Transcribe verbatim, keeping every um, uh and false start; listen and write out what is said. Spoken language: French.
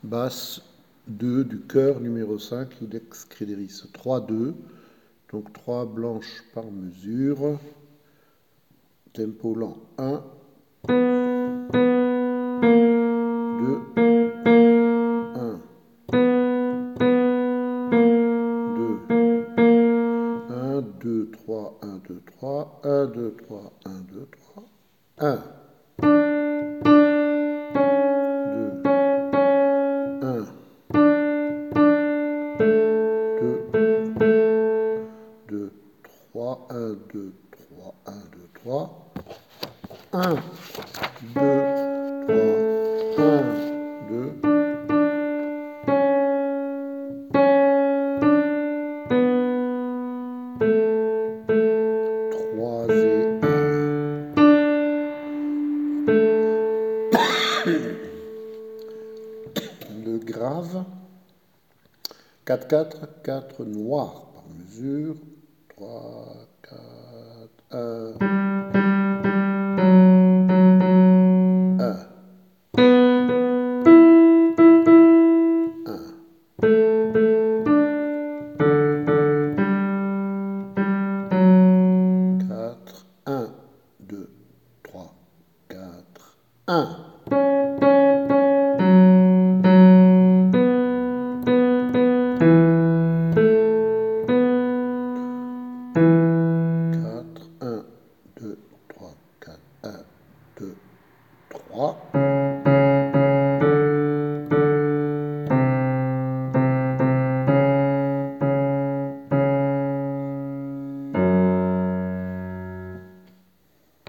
basse deux du chœur numéro cinq, Ilex Crederis. trois deux, donc trois blanches par mesure. Tempo lent un, deux, un, deux, un, deux, trois, un, deux, trois, un, deux, trois, un, deux, trois, un, deux, un, deux, deux, trois, un, deux, trois, un, deux, trois, un, deux, trois, un, deux, trois et un. Le grave, quatre quatre, quatre noirs par mesure, trois, quatre, un, un, un. quatre, un, deux, trois, quatre, un. quatre, un, deux, trois, quatre, un, deux, trois.